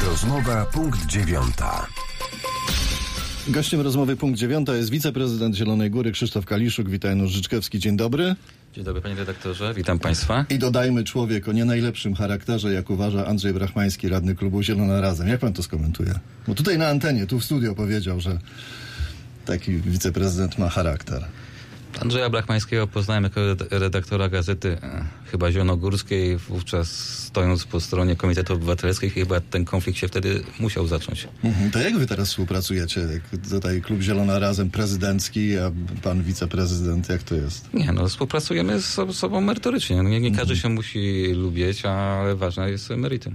Rozmowa punkt 9. Gościem rozmowy punkt 9 jest wiceprezydent Zielonej Góry Krzysztof Kaliszuk. Witam, Janusz Życzkewski. Dzień dobry. Dzień dobry, panie redaktorze. Witam państwa. I dodajmy człowiek o nie najlepszym charakterze, jak uważa Andrzej Brachmański, radny klubu Zielona Razem. Jak pan to skomentuje? Bo tutaj na antenie, tu w studio powiedział, że taki wiceprezydent ma charakter. Andrzeja Brachmańskiego poznałem jako redaktora gazety chyba zielonogórskiej, wówczas stojąc po stronie Komitetu Obywatelskiego, chyba ten konflikt się wtedy musiał zacząć. To jak wy teraz współpracujecie? Jak tutaj klub Zielona Razem prezydencki, a pan wiceprezydent, jak to jest? Nie, współpracujemy z sobą merytorycznie. Nie każdy się musi lubić, ale ważne jest meritum.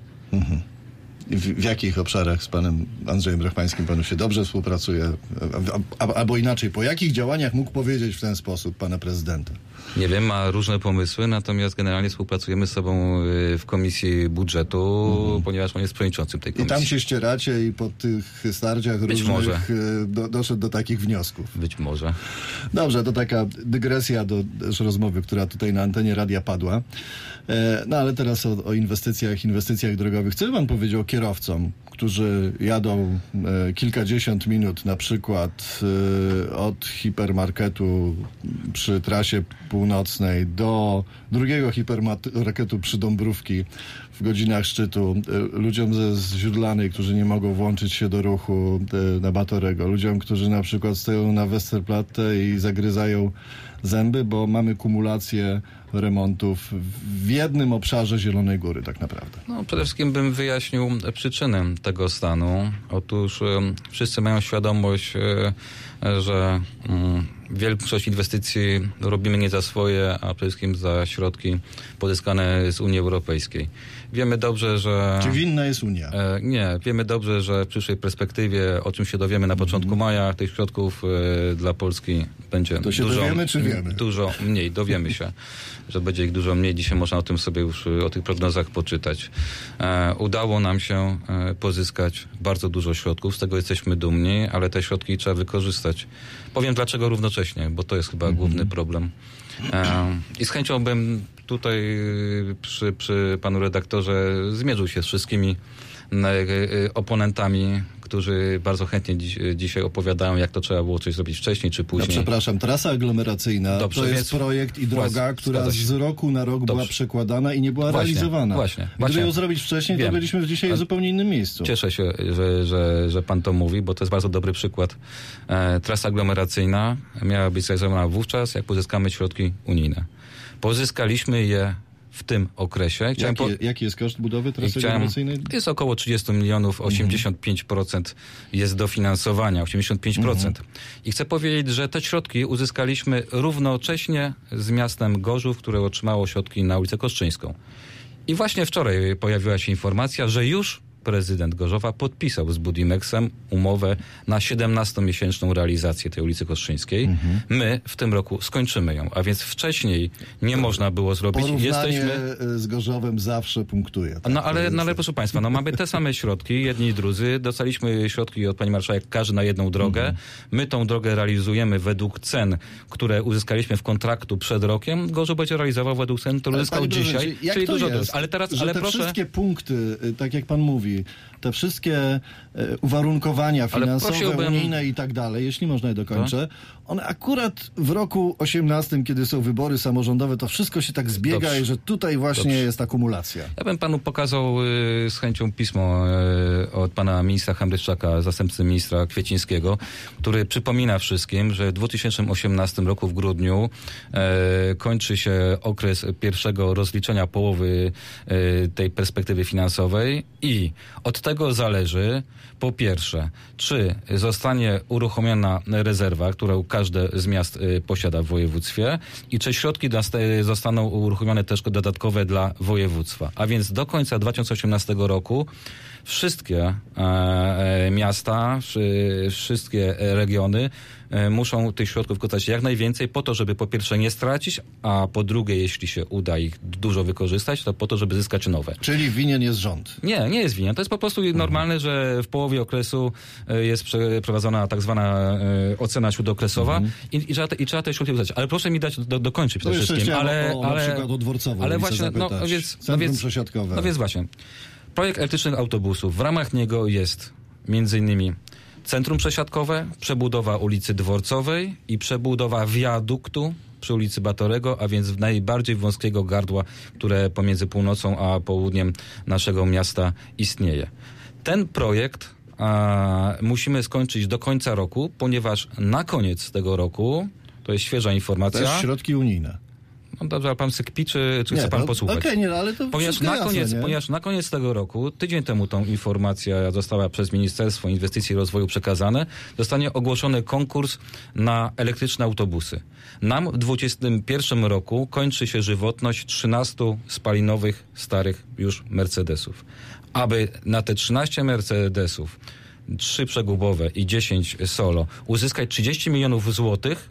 W jakich obszarach z panem Andrzejem Brachmańskim panu się dobrze współpracuje? Albo inaczej, po jakich działaniach mógł powiedzieć w ten sposób pana prezydenta? Nie wiem, ma różne pomysły, natomiast generalnie współpracujemy z sobą w Komisji Budżetu, ponieważ on jest przewodniczącym tej komisji. I tam się ścieracie i po tych starciach Być różnych może. Doszedł do takich wniosków. Być może. Dobrze, to taka dygresja do rozmowy, która tutaj na antenie radia padła. No ale teraz o inwestycjach drogowych. Co by pan powiedział kierowcom, którzy jadą kilkadziesiąt minut na przykład od hipermarketu przy trasie północnej do drugiego hipermarketu przy Dąbrówki w godzinach szczytu, ludziom z Źródlanej, którzy nie mogą włączyć się do ruchu na Batorego, ludziom, którzy na przykład stoją na Westerplatte i zagryzają zęby, bo mamy kumulację remontów w jednym obszarze Zielonej Góry tak naprawdę. Przede wszystkim bym wyjaśnił przyczynę tego stanu. Otóż wszyscy mają świadomość, że większość inwestycji robimy nie za swoje, a przede wszystkim za środki pozyskane z Unii Europejskiej. Wiemy dobrze, że... Czy winna jest Unia? Nie. Wiemy dobrze, że w przyszłej perspektywie, o czym się dowiemy na początku maja, tych środków dla Polski będzie to się dużo, dowiemy, czy wiemy? Dużo mniej. Dowiemy się, że będzie ich dużo mniej. Dzisiaj można o tym sobie już, o tych prognozach poczytać. Udało nam się pozyskać bardzo dużo środków, z tego jesteśmy dumni, ale te środki trzeba wykorzystać. Powiem dlaczego równocześnie, bo to jest chyba główny problem. I z chęcią bym tutaj przy panu redaktorze zmierzył się z wszystkimi oponentami, którzy bardzo chętnie dzisiaj opowiadają, jak to trzeba było coś zrobić wcześniej czy później. Przepraszam, trasa aglomeracyjna to jest projekt i droga, która z roku na rok była przekładana i nie była realizowana. Właśnie. Gdyby ją zrobić wcześniej, to byliśmy dzisiaj w zupełnie innym miejscu. Cieszę się, że pan to mówi, bo to jest bardzo dobry przykład. Trasa aglomeracyjna miała być zrealizowana wówczas, jak pozyskamy środki unijne. Pozyskaliśmy je w tym okresie. Jaki jest koszt budowy trasy aglomeracyjnej? Jest około 30 milionów, 85% jest dofinansowania, 85%. I chcę powiedzieć, że te środki uzyskaliśmy równocześnie z miastem Gorzów, które otrzymało środki na ulicę Kostrzyńską. I właśnie wczoraj pojawiła się informacja, że już prezydent Gorzowa podpisał z Budimexem umowę na 17-miesięczną realizację tej ulicy Kostrzyńskiej. My w tym roku skończymy ją, a więc wcześniej nie można było zrobić. Porównanie z Gorzowem zawsze punktuje. Tak? Ale proszę państwa, mamy te same środki, jedni i drudzy. Dostaliśmy środki od pani marszałek każdy na jedną drogę. My tą drogę realizujemy według cen, które uzyskaliśmy w kontraktu przed rokiem. Gorzów będzie realizował według cen, które uzyskał dzisiaj, czyli dużo drożej. Ale teraz, wszystkie punkty, tak jak pan mówi, te wszystkie uwarunkowania finansowe, unijne i tak dalej, jeśli można je dokończę, one akurat w roku 18, kiedy są wybory samorządowe, to wszystko się tak zbiega i że tutaj właśnie jest akumulacja. Ja bym panu pokazał z chęcią pismo od pana ministra Hamryszczaka, zastępcy ministra Kwiecińskiego, który przypomina wszystkim, że w 2018 roku w grudniu kończy się okres pierwszego rozliczenia połowy tej perspektywy finansowej i od tego zależy, po pierwsze, czy zostanie uruchomiona rezerwa, którą każde z miast posiada w województwie i czy środki zostaną uruchomione też dodatkowe dla województwa. A więc do końca 2018 roku wszystkie miasta, wszystkie regiony muszą tych środków korzystać jak najwięcej po to, żeby po pierwsze nie stracić, a po drugie, jeśli się uda ich dużo wykorzystać, to po to, żeby zyskać nowe. Czyli winien jest rząd? Nie jest winien. To jest po prostu normalne, że w połowie okresu jest przeprowadzona tak zwana ocena śródokresowa i trzeba te środki uzyskać. Ale proszę mi dać dokończyć przede wszystkim. Na przykład o Dworcową, ale właśnie, centrum przesiadkowe. No więc właśnie. Projekt elektrycznych autobusów. W ramach niego jest m.in. centrum przesiadkowe, przebudowa ulicy Dworcowej i przebudowa wiaduktu przy ulicy Batorego, a więc najbardziej wąskiego gardła, które pomiędzy północą a południem naszego miasta istnieje. Ten projekt musimy skończyć do końca roku, ponieważ na koniec tego roku, to jest świeża informacja... To jest środki unijne. No dobrze, ale pan se kpi, czy chce pan posłuchać? Okej, nie, ale to ponieważ na koniec tego roku, tydzień temu tą informacja została przez Ministerstwo Inwestycji i Rozwoju przekazana, zostanie ogłoszony konkurs na elektryczne autobusy. Nam w 2021 roku kończy się żywotność 13 spalinowych, starych już Mercedesów. Aby na te 13 Mercedesów, 3 przegubowe i 10 solo, uzyskać 30 milionów złotych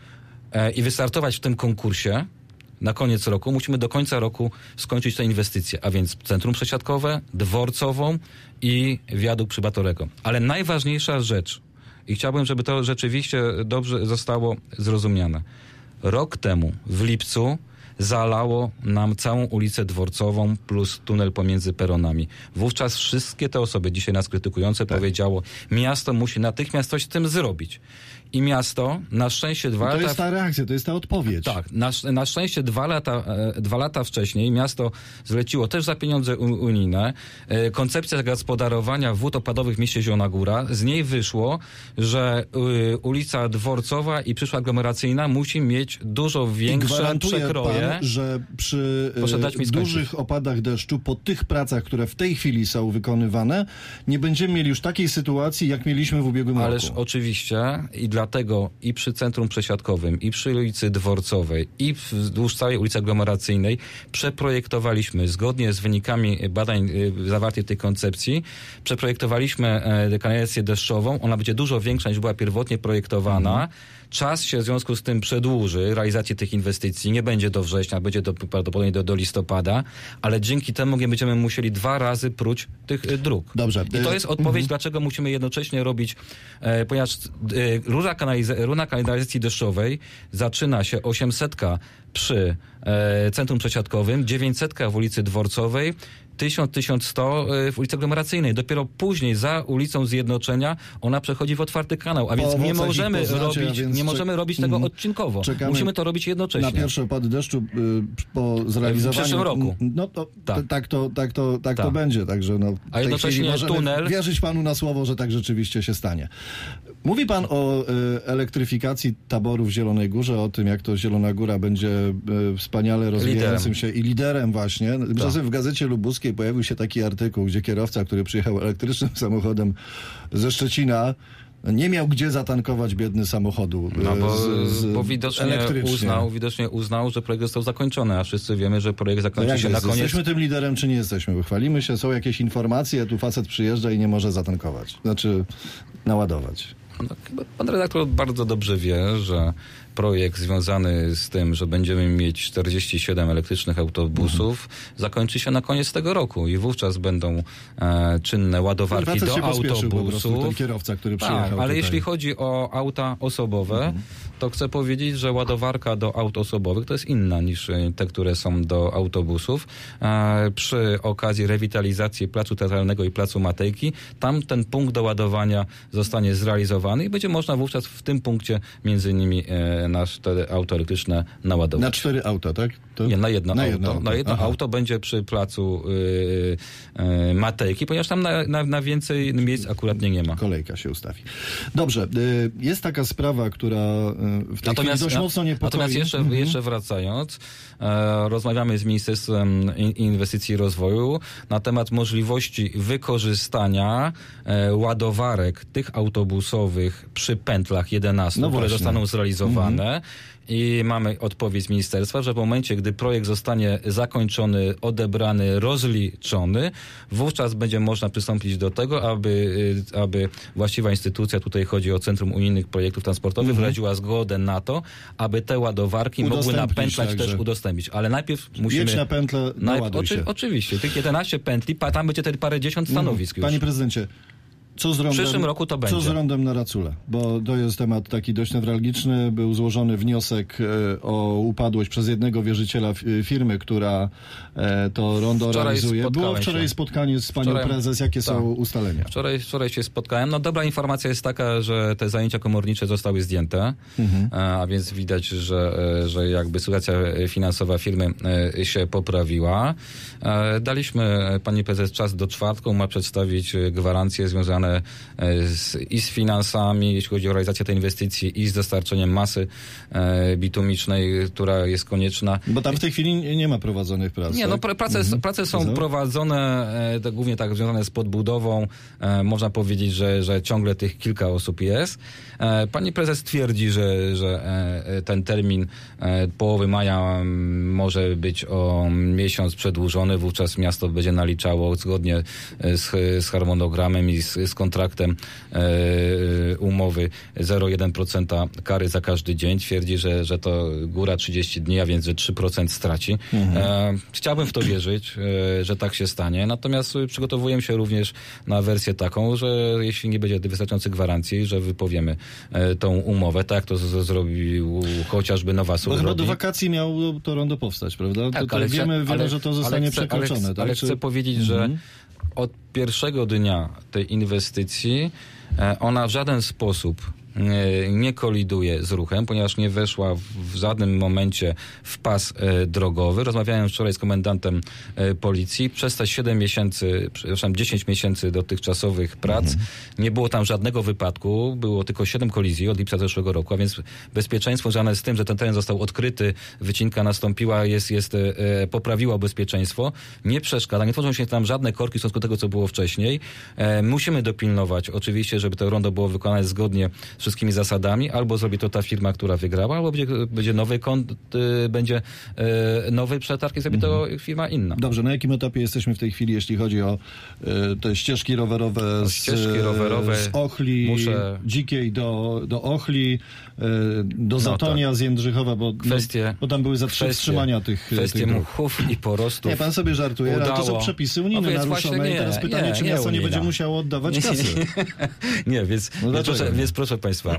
i wystartować w tym konkursie, na koniec roku musimy do końca roku skończyć te inwestycje, a więc centrum przesiadkowe, Dworcową i wiadukt przy Batorego. Ale najważniejsza rzecz, i chciałbym, żeby to rzeczywiście dobrze zostało zrozumiane. Rok temu, w lipcu, zalało nam całą ulicę Dworcową plus tunel pomiędzy peronami. Wówczas wszystkie te osoby dzisiaj nas krytykujące powiedziało, miasto musi natychmiast coś z tym zrobić. I miasto na szczęście 2 lata... To jest ta reakcja, to jest ta odpowiedź. Tak, na szczęście 2 lata wcześniej miasto zleciło też za pieniądze unijne koncepcja gospodarowania wód opadowych w mieście Zielona Góra. Z niej wyszło, że ulica Dworcowa i przyszła aglomeracyjna musi mieć dużo większe przekroje. Pan, że przy dużych opadach deszczu, po tych pracach, które w tej chwili są wykonywane, nie będziemy mieli już takiej sytuacji, jak mieliśmy w ubiegłym roku. Ależ oczywiście i dlatego i przy centrum przesiadkowym, i przy ulicy Dworcowej, i wzdłuż całej ulicy aglomeracyjnej przeprojektowaliśmy, zgodnie z wynikami badań zawartych w tej koncepcji, przeprojektowaliśmy kanalizację deszczową. Ona będzie dużo większa niż była pierwotnie projektowana. Czas się w związku z tym przedłuży, realizacji tych inwestycji. Nie będzie do września, będzie prawdopodobnie do listopada, ale dzięki temu nie będziemy musieli 2 razy próć tych dróg. Dobrze. I to jest odpowiedź, dlaczego musimy jednocześnie robić, ponieważ rura kanalizacji deszczowej zaczyna się 800 przy centrum przesiadkowym, 900 w ulicy Dworcowej, 1100 w ulicy aglomeracyjnej. Dopiero później za ulicą Zjednoczenia ona przechodzi w otwarty kanał, a więc nie możemy robić tego odcinkowo. Musimy to robić jednocześnie. Na pierwszy opad deszczu po zrealizowaniu... W przyszłym roku. No to tak to będzie. Także a jednocześnie tunel... wierzyć panu na słowo, że tak rzeczywiście się stanie. Mówi pan o elektryfikacji taboru w Zielonej Górze, o tym, jak to Zielona Góra będzie wspaniale rozwijającym się i liderem właśnie. Czasem w Gazecie Lubuskiej pojawił się taki artykuł, gdzie kierowca, który przyjechał elektrycznym samochodem ze Szczecina, nie miał gdzie zatankować biedny samochodu. Bo widocznie uznał, że projekt został zakończony, a wszyscy wiemy, że projekt zakończy się na koniec. Jesteśmy tym liderem, czy nie jesteśmy? Chwalimy się, są jakieś informacje, tu facet przyjeżdża i nie może zatankować. Znaczy naładować. Chyba pan redaktor bardzo dobrze wie, że projekt związany z tym, że będziemy mieć 47 elektrycznych autobusów, zakończy się na koniec tego roku i wówczas będą czynne ładowarki do autobusów. Ten kierowca, który przyjechał ale tutaj. jeśli chodzi o auta osobowe, to chcę powiedzieć, że ładowarka do aut osobowych to jest inna niż te, które są do autobusów. Przy okazji rewitalizacji Placu Teatralnego i Placu Matejki, tam ten punkt do ładowania zostanie zrealizowany i będzie można wówczas w tym punkcie między innymi nasze auto elektryczne naładować. Na 4 auta, tak? Nie, na jedno auto. Na jedno auto będzie przy placu Matejki, ponieważ tam na więcej miejsc akurat nie ma. Kolejka się ustawi. Dobrze, jest taka sprawa, która w tej chwili dość mocno niepokoi. Natomiast jeszcze wracając, rozmawiamy z Ministerstwem Inwestycji i Rozwoju na temat możliwości wykorzystania ładowarek tych autobusowych przy pętlach 11, które zostaną zrealizowane. I mamy odpowiedź z ministerstwa, że w momencie, gdy projekt zostanie zakończony, odebrany, rozliczony, wówczas będzie można przystąpić do tego, aby właściwa instytucja, tutaj chodzi o Centrum Unijnych Projektów Transportowych, wyraziła zgodę na to, aby te ładowarki mogły na pętlach też udostępnić. Ale najpierw musimy... Jedź na pętlę, Oczywiście. Tych 11 pętli, tam będzie te parędziesiąt stanowisk już. Panie prezydencie, W przyszłym roku to będzie. Co z rondem na Racule? Bo to jest temat taki dość newralgiczny. Był złożony wniosek o upadłość przez jednego wierzyciela firmy, która to rondo realizuje. Było wczoraj spotkanie z panią prezes. Jakie są ustalenia? Wczoraj się spotkałem. No dobra informacja jest taka, że te zajęcia komornicze zostały zdjęte, a więc widać, że jakby sytuacja finansowa firmy się poprawiła. Daliśmy pani prezes czas do czwartku, ma przedstawić gwarancje związane i z finansami, jeśli chodzi o realizację tej inwestycji, i z dostarczeniem masy bitumicznej, która jest konieczna. Bo tam w tej chwili nie ma prowadzonych prac. Nie, no prace są prowadzone, głównie tak związane z podbudową. Można powiedzieć, że ciągle tych kilka osób jest. Pani prezes twierdzi, że ten termin połowy maja może być o miesiąc przedłużony. Wówczas miasto będzie naliczało zgodnie z harmonogramem i z kontraktem umowy 0,1% kary za każdy dzień. Twierdzi, że to góra 30 dni, a więc że 3% straci. Chciałbym w to wierzyć, że tak się stanie. Natomiast przygotowujemy się również na wersję taką, że jeśli nie będzie wystarczających gwarancji, że wypowiemy tą umowę, tak jak to zrobił chociażby Nowa Sól. Bo chyba do wakacji miało to rondo powstać, prawda? Tak, ale wiemy, że to zostanie przekroczone. Ale chcę powiedzieć, że od pierwszego dnia tej inwestycji ona w żaden sposób nie koliduje z ruchem, ponieważ nie weszła w żadnym momencie w pas drogowy. Rozmawiałem wczoraj z komendantem policji. Przez te 10 miesięcy dotychczasowych prac nie było tam żadnego wypadku. Było tylko 7 kolizji od lipca zeszłego roku, a więc bezpieczeństwo związane z tym, że ten teren został odkryty, wycinka nastąpiła, poprawiła bezpieczeństwo. Nie przeszkadza, nie tworzą się tam żadne korki w stosunku do tego, co było wcześniej. Musimy dopilnować oczywiście, żeby to rondo było wykonane zgodnie z wszystkimi zasadami. Albo zrobi to ta firma, która wygrała, albo będzie nowy przetarg i zrobi to firma inna. Dobrze, na jakim etapie jesteśmy w tej chwili, jeśli chodzi o te ścieżki rowerowe z Ochli, Dzikiej do Ochli, do Zatonia z Jędrzychowa, bo tam były wstrzymania tych mchów i porostów. Nie, pan sobie żartuje, ale to są przepisy unijne naruszone i teraz pytanie, czy miasto nie będzie musiało oddawać kasy. Nie, więc proszę państwa,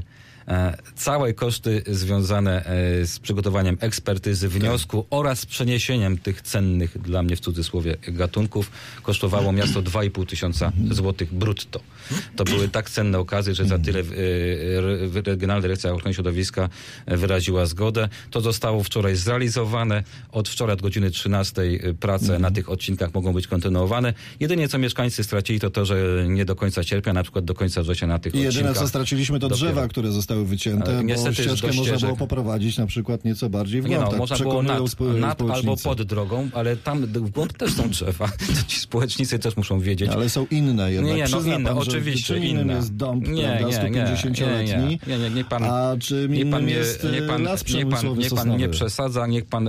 całe koszty związane z przygotowaniem ekspertyzy wniosku oraz przeniesieniem tych cennych dla mnie w cudzysłowie gatunków kosztowało miasto 2,5 tysiąca złotych brutto. To były tak cenne okazy, że za tyle Regionalna Dyrekcja Ochrony Środowiska wyraziła zgodę. To zostało wczoraj zrealizowane. Od wczoraj od godziny 13 prace na tych odcinkach mogą być kontynuowane. Jedynie co mieszkańcy stracili to, że nie do końca sierpnia, na przykład do końca września na tych odcinkach. Jedyne co straciliśmy to drzewa, które zostały wycięte, bo ścieżkę można było poprowadzić na przykład nieco bardziej w głąb. Można było nad albo pod drogą, ale tam w głąb też są drzewa. To ci społecznicy też muszą wiedzieć. Ale są inne jednak. Inne, oczywiście czym innym jest dąb, prawda, 150-letni, a czym innym jest las przemysłowy niech pan nie przesadza, niech pan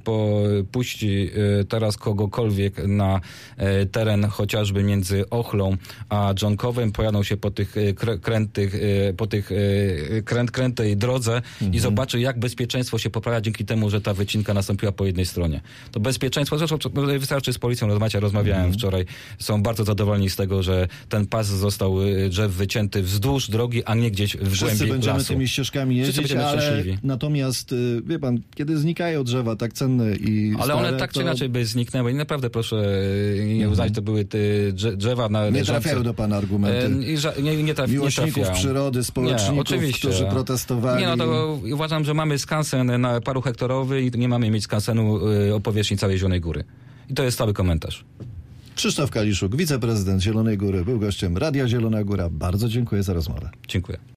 puści teraz kogokolwiek na teren chociażby między Ochlą a Dżonkowem, pojadą się po tych krętej drodze i zobaczy, jak bezpieczeństwo się poprawia dzięki temu, że ta wycinka nastąpiła po jednej stronie. To bezpieczeństwo, zresztą wystarczy z policją rozmawiałem wczoraj, są bardzo zadowoleni z tego, że ten pas został drzew wycięty wzdłuż drogi, a nie gdzieś w głębi lasu. Wszyscy będziemy tymi ścieżkami jeździć, ale natomiast, wie pan, kiedy znikają drzewa tak cenne i ale stare, one tak czy inaczej by zniknęły i naprawdę proszę nie uznać, to były te drzewa nie trafiają do pana argumenty. Miłośników przyrody, społeczników, którzy protestowali. To uważam, że mamy skansen na paru hektarowy i nie mamy mieć skansenu o powierzchni całej Zielonej Góry. I to jest cały komentarz. Krzysztof Kaliszuk, wiceprezydent Zielonej Góry, był gościem Radia Zielona Góra. Bardzo dziękuję za rozmowę. Dziękuję.